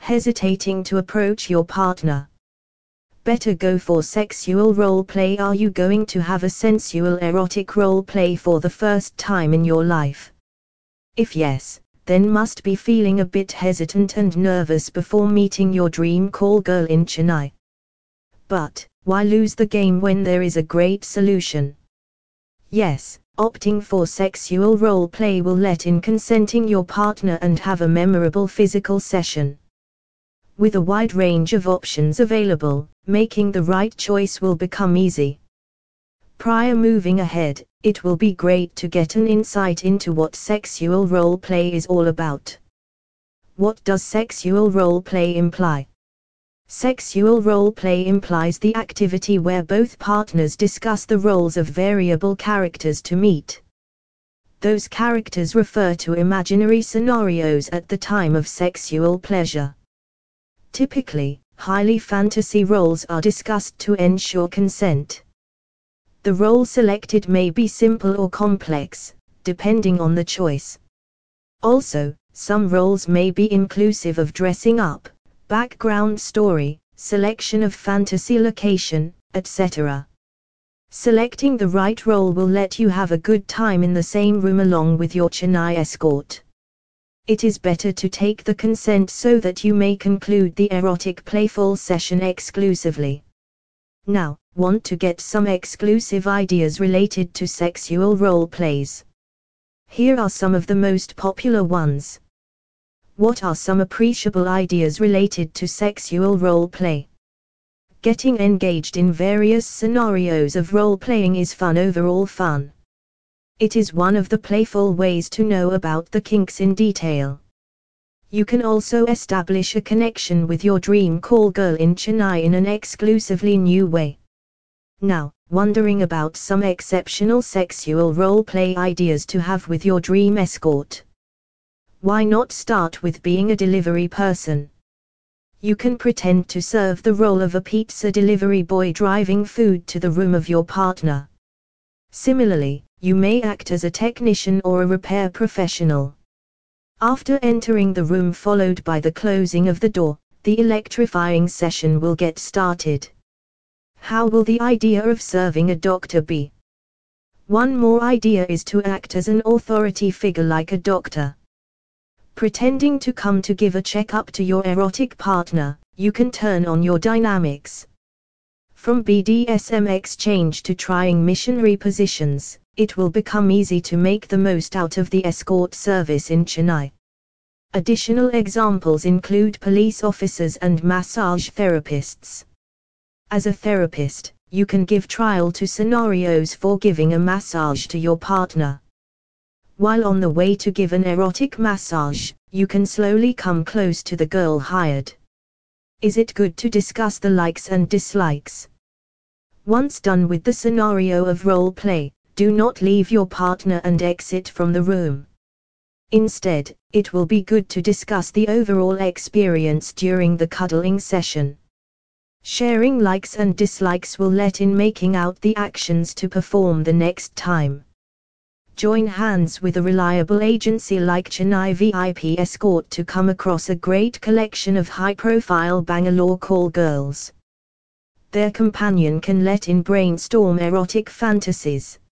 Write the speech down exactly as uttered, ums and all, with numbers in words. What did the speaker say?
hesitating to approach your partner? Better go for sexual role play. Are you going to have a sensual erotic role play for the first time in your life? If yes, then must be feeling a bit hesitant and nervous before meeting your dream call girl in Chennai. But, why lose the game when there is a great solution? Yes, opting for sexual role play will let in consenting your partner and have a memorable physical session. With a wide range of options available, making the right choice will become easy. Prior moving ahead, it will be great to get an insight into what sexual role play is all about. What does sexual role play imply? Sexual role play implies the activity where both partners discuss the roles of variable characters to meet. Those characters refer to imaginary scenarios at the time of sexual pleasure. Typically, highly fantasy roles are discussed to ensure consent. The role selected may be simple or complex, depending on the choice. Also, some roles may be inclusive of dressing up, background story, selection of fantasy location, et cetera. Selecting the right role will let you have a good time in the same room along with your Chennai escort. It is better to take the consent so that you may conclude the erotic playful session exclusively. Now, want to get some exclusive ideas related to sexual role plays? Here are some of the most popular ones. What are some appreciable ideas related to sexual role play? Getting engaged in various scenarios of role playing is fun. Overall fun. It is one of the playful ways to know about the kinks in detail. You can also establish a connection with your dream call girl in Chennai in an exclusively new way. Now, wondering about some exceptional sexual role play ideas to have with your dream escort? Why not start with being a delivery person? You can pretend to serve the role of a pizza delivery boy driving food to the room of your partner. Similarly, you may act as a technician or a repair professional. After entering the room followed by the closing of the door, the electrifying session will get started. How will the idea of serving a doctor be? One more idea is to act as an authority figure like a doctor. Pretending to come to give a checkup to your erotic partner, you can turn on your dynamics. From B D S M exchange to trying missionary positions, it will become easy to make the most out of the escort service in Chennai. Additional examples include police officers and massage therapists. As a therapist, you can give trial to scenarios for giving a massage to your partner. While on the way to give an erotic massage, you can slowly come close to the girl hired. Is it good to discuss the likes and dislikes? Once done with the scenario of role play, do not leave your partner and exit from the room. Instead, it will be good to discuss the overall experience during the cuddling session. Sharing likes and dislikes will let in making out the actions to perform the next time. Join hands with a reliable agency like Chennai V I P Escort to come across a great collection of high-profile Bangalore call girls. Their companion can let in brainstorm erotic fantasies.